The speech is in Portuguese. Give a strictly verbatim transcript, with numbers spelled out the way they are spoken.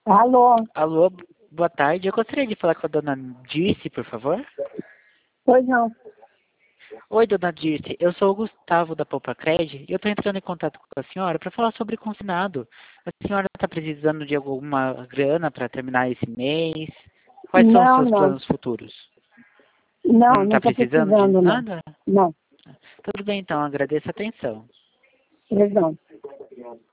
Alô? Alô, boa tarde. Eu gostaria de falar com a dona Dirce, por favor. Pois não. Oi, dona Dirce. Eu sou o Gustavo da Poupa Cred e eu estou entrando em contato com a senhora para falar sobre consignado. A senhora está precisando de alguma grana para terminar esse mês? Quais são os Não, seus não. planos futuros? Não, Não não está estou precisando de precisando, não. nada? Não. Tudo bem, então. Agradeço a atenção. Pois não.